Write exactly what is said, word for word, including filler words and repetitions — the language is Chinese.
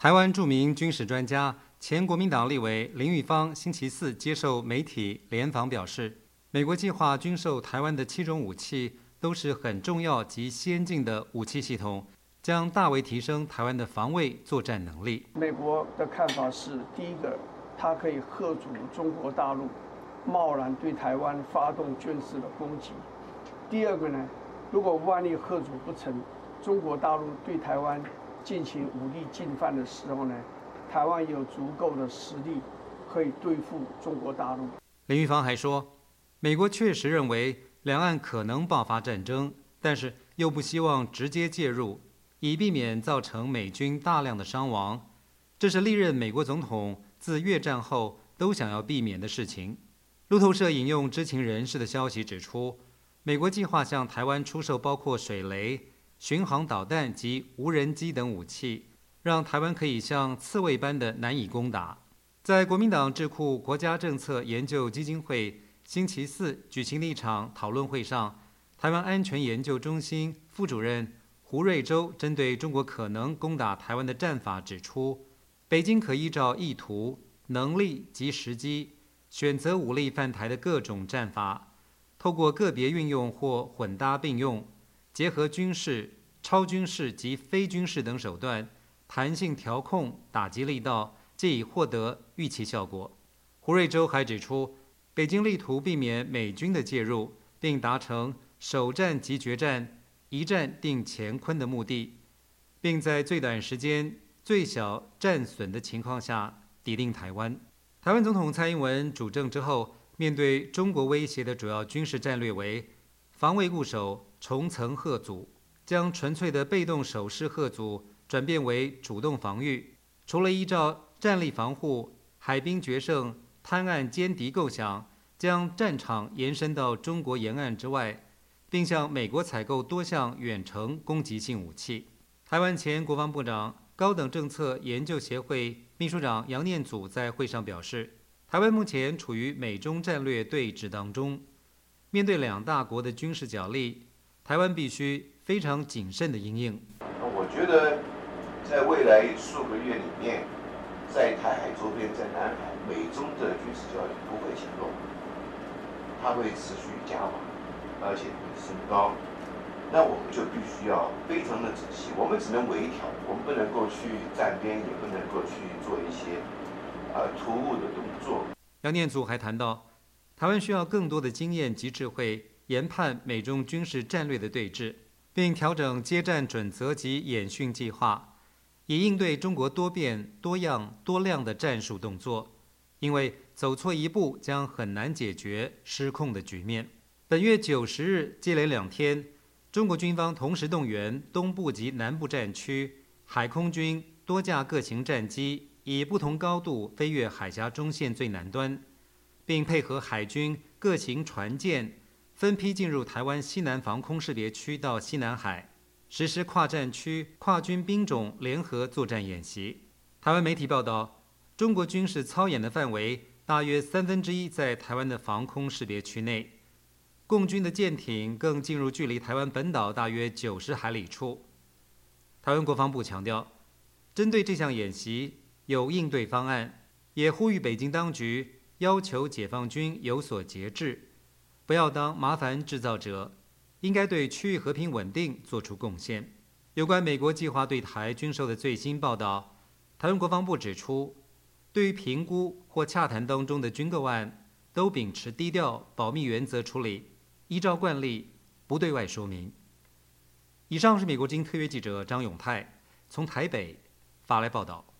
台湾著名军事专家、前国民党立委林玉芳星期四接受媒体联访表示，美国计划军售台湾的七种武器都是很重要及先进的武器系统，将大为提升台湾的防卫作战能力。 美国的看法是，第一个，它可以嚇阻中国大陆贸然对台湾发动军事的攻击；第二个呢，如果万一嚇阻不成，中国大陆对台湾进行武力进犯的时候呢，台湾有足够的实力可以对付中国大陆。 林玉芳还说，美国确实认为两岸可能爆发战争，但是又不希望直接介入，以避免造成美军大量的伤亡。这是历任美国总统自越战后都想要避免的事情。路透社引用知情人士的消息指出，美国计划向台湾出售包括水雷、巡航导弹及无人机等武器，让台湾可以像刺猬般的难以攻打。在国民党智库国家政策研究基金会星期四举行的一场讨论会上，台湾安全研究中心副主任胡瑞洲针对中国可能攻打台湾的战法指出，北京可依照意图、能力及时机，选择武力犯台的各种战法，透过个别运用或混搭并用，结合军事、超军事及非军事等手段，弹性调控打击力道，借以获得预期效果。胡瑞洲还指出，北京力图避免美军的介入，并达成首战即决战、一战定乾坤的目的，并在最短时间、最小战损的情况下抵定台湾。台湾总统蔡英文主政之后，面对中国威胁的主要军事战略为防卫固守、重层嚇阻，将纯粹的被动守势嚇阻转变为主动防御。除了依照战力防护、海滨决胜、滩岸歼敌构想，将战场延伸到中国沿岸之外，并向美国采购多项远程攻击性武器。台湾前国防部长、高等政策研究协会秘书长杨念祖在会上表示，台湾目前处于美中战略对峙当中，面对两大国的军事角力，台湾必须非常谨慎的因应。 我觉得在未来数个月里面，在台海周边，在南海，美中的军事角力不会减弱，它会持续加码，而且会升高。那我们就必须要非常的仔细，我们只能微调，我们不能够去站边，也不能够去做一些呃突兀的动作。 杨念祖还谈到，台湾需要更多的经验及智慧，研判美中军事战略的对峙，并调整接战准则及演训计划，以应对中国多变、多样、多量的战术动作。因为走错一步，将很难解决失控的局面。本月九十日接连两天，中国军方同时动员东部及南部战区海空军多架各型战机，以不同高度飞越海峡中线最南端，并配合海军各型船舰分批进入台湾西南防空识别区到西南海，实施跨战区、跨军兵种联合作战演习。台湾媒体报道，中国军事操演的范围大约三分之一在台湾的防空识别区内，共军的舰艇更进入距离台湾本岛大约九十海里处。台湾国防部强调，针对这项演习有应对方案，也呼吁北京当局要求解放军有所节制，不要当麻烦制造者，应该对区域和平稳定做出贡献。有关美国计划对台军售的最新报道，台湾国防部指出，对于评估或洽谈当中的军购案，都秉持低调保密原则处理，依照惯例不对外说明。以上是美国之音特约记者张永泰从台北发来报道。